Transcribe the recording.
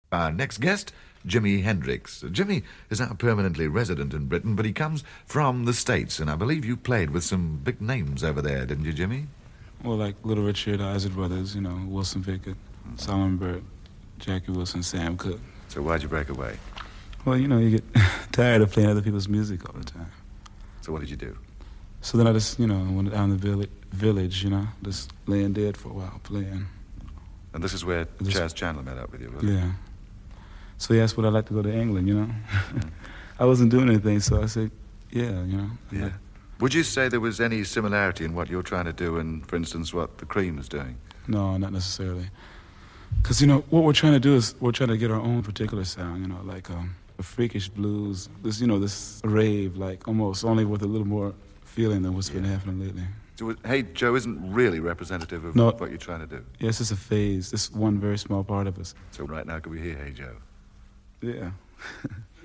Our next guest, Jimi Hendrix. Jimmy is now permanently resident in Britain, but he comes from the States, and I believe you played with some big names over there, didn't you, Jimmy? Well, like Little Richard, Isley Brothers, Wilson Pickett, Solomon Burke, Jackie Wilson, Sam Cooke. So why'd you break away? Well, you get tired of playing other people's music all the time. So what did you do? So then I just, went down the village, just laying dead for a while, playing. And this is where Chas Chandler met up with you, wasn't it? Yeah. So he asked would I like to go to England, I wasn't doing anything, so I said, yeah, Yeah. Would you say there was any similarity in what you're trying to do and, for instance, what the Cream is doing? No, not necessarily. Because, what we're trying to do is we're trying to get our own particular sound, like a freakish blues, this rave, like almost only with a little more feeling than what's been happening lately. So, Hey Joe isn't really representative of what you're trying to do? Yes, it's a phase. It's one very small part of us. So right now, could we hear Hey Joe? Yeah.